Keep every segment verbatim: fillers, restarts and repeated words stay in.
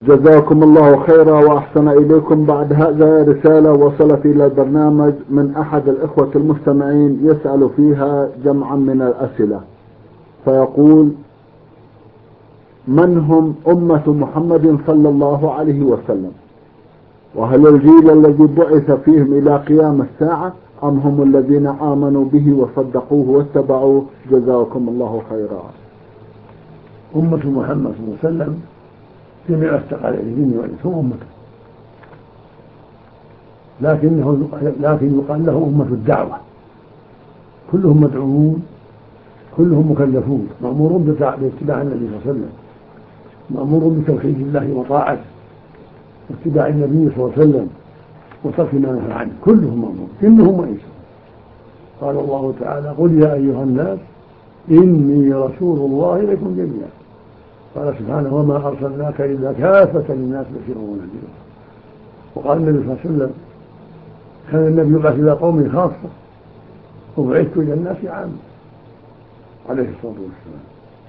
جزاكم الله خيرا وأحسن إليكم. بعد هذا رسالة وصلت إلى البرنامج من أحد الإخوة المستمعين يسأل فيها جمعا من الأسئلة، فيقول: من هم أمة محمد صلى الله عليه وسلم؟ وهل الجيل الذي بعث فيهم إلى قيام الساعة أم هم الذين آمنوا به وصدقوه واتبعوه؟ جزاكم الله خيرا. أمة محمد صلى الله عليه وسلم جميع استقال الجن والإنس هم أمته، لكنه لكن يقال له أمة الدعوة. كلهم مدعوون، كلهم مكلفون، مأمورون باتباع النبي صلى الله عليه وسلم، مأمورون بتوحيد الله وطاعته واتباع النبي صلى الله عليه وسلم وترك ما نهى عنه. كلهم مأمور، إنهم وإنسهم. قال الله تعالى: قل يا أيها الناس إني رسول الله إليكم جميعا. قال سبحانه: وما أرسلناك إلا كافة للناس بشيرا ونذيرا. وقال النبي صلى الله عليه وسلم: كان النبي يبعث إلى قومه خاصة وبعثت إلى الناس عامة، عليه الصلاة والسلام.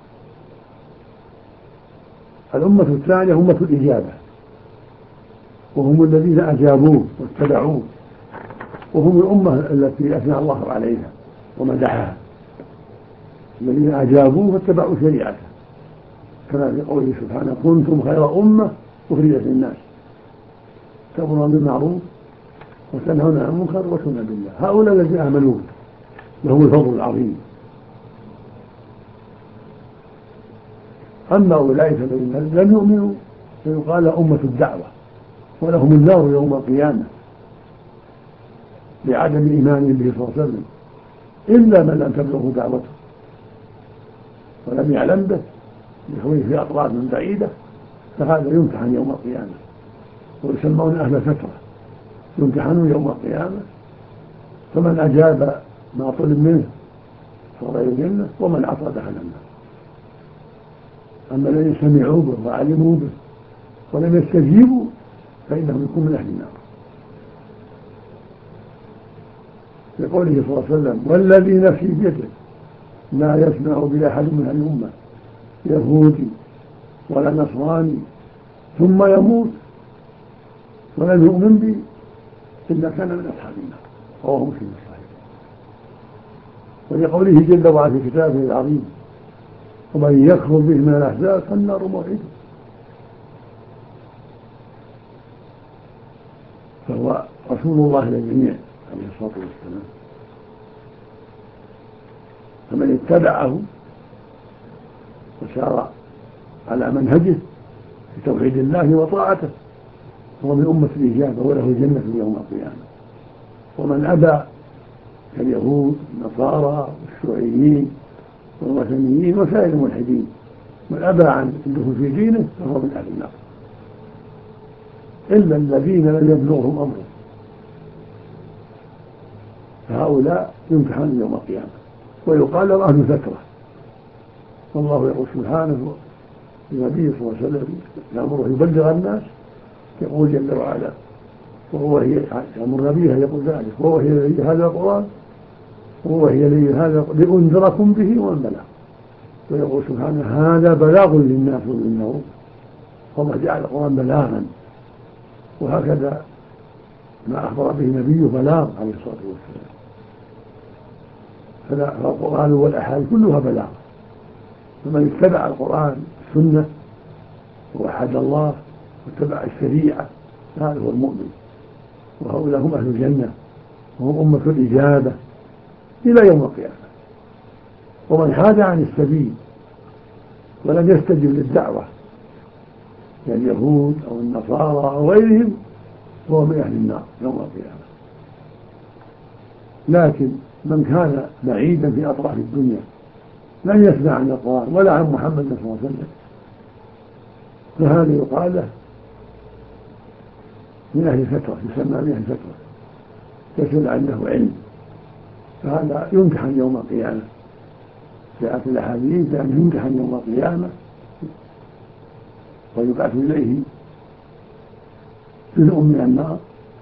الأمة الثانية أمة الإجابة، وهم الذين أجابوه واتبعوه، وهم الأمة التي أثنى الله عليها ومدحها، الذين أجابوه واتبعوا شريعته، كما في قوله سبحانه: كنتم خير أمة أخرجت للناس تأمرون بالمعروف وتنهون عن المنكر وتؤمنون بالله. هؤلاء الذين آمنوا لهم الفضل العظيم. أما أولئك الذين لم يؤمنوا فيقال أمة الدعوة، ولهم النار يوم القيامة لعدم إيمانهم به صلى الله عليه وسلم، إلا من لم تبلغه دعوته ولم يعلم به بكونه في أطراف بعيدة، فهذا يمتحن يوم القيامة، ويسمون أهل فترة يمتحنون يوم القيامة. فمن أجاب ما طلب منه صار إلى الجنة، ومن عصى دخل النار. أما الذين سمعوا به وعلموا به ولم يستجيبوا فإنهم يكون من أهل النار. لقوله صلى الله عليه وسلم: والذي نفسي بيده لا يسمع بأحد من الأمة يهودي ولا نصراني ثم يموت ولم يؤمن بي إلا كان من أصحاب النار. رواه مسلم الصحيح. ولقوله جل وعلا في كتابه العظيم: ومن يكفر به من الأحزاب فالنار موعده. فهو رسول الله للجميع عليه الصلاة والسلام، فمن اتبعه وسار على منهجه في توحيد الله وطاعته هو من أمة الإجابة، وله الجنة يوم القيامة. ومن أبى كاليهود والنصارى والشيوعيين والوثنيين وسائر الملحدين، من أبى عن الدخول في دينه فهو من أهل النار، إلا الذين لم يبلغهم أمره، فهؤلاء يمتحنون يوم القيامة ويقال له أهل فترة. والله يقول سبحانه للنبي صلى الله عليه وسلم يأمره يبلغ الناس، يقول جل وعلا: وهو هي يأمر نبيه يقول ذلك: وهو هي لي هذا القرآن وهو هي لي هذا لأنذركم به ومن بلغ. ويقول سبحانه: هذا بلاغ للناس وإنه فالله جعل القرآن بلاغا، وهكذا ما أخبر به نبيه بلاغ عليه الصلاة والسلام. فالقرآن والأحاديث كلها بلاغ. فمن اتبع القرآن السنة ووحد الله واتبع الشريعة هذا هو المؤمن، وهؤلاء هم أهل الجنة وهم أمة الإجابة إلى يوم القيامة. ومن حاد عن السبيل ولم يستجب للدعوة كاليهود أو النصارى أو غيرهم فهو من أهل النار يوم القيامة. لكن من كان بعيدا في أطراف الدنيا لن يسمع عن القرآن ولا عن محمد صلى الله عليه وسلم، فهذا يقال له من أهل فترة، يسمى من أهل فترة، يسأل عنه علم، فهذا يمتحن يوم القيامة. جاءت الأحاديث بأنه يمتحن يوم القيامة ويبعث إليه جزء من النار،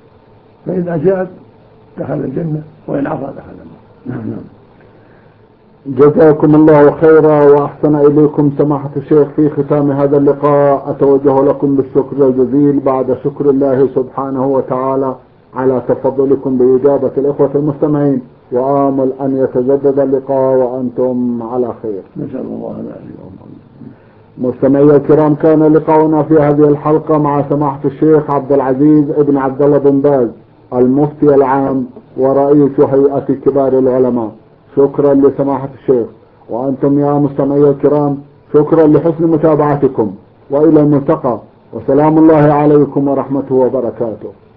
فإن أجاب دخل الجنة وإن عصى دخل النار. نعم. جزاكم الله خيرا وأحسن إليكم سماحة الشيخ. في ختام هذا اللقاء أتوجه لكم بالشكر الجزيل بعد شكر الله سبحانه وتعالى على تفضلكم بإجابة الإخوة المستمعين، وآمل أن يتجدد اللقاء وأنتم على خير. نسأل الله العافية. مستمعي الكرام، كان لقاؤنا في هذه الحلقة مع سماحة الشيخ عبد العزيز ابن عبد الله بن باز المفتي العام ورئيس هيئة كبار العلماء. شكرا لسماحة الشيخ، وأنتم يا مستمعي الكرام شكرا لحسن متابعتكم، وإلى الملتقى، وسلام الله عليكم ورحمته وبركاته.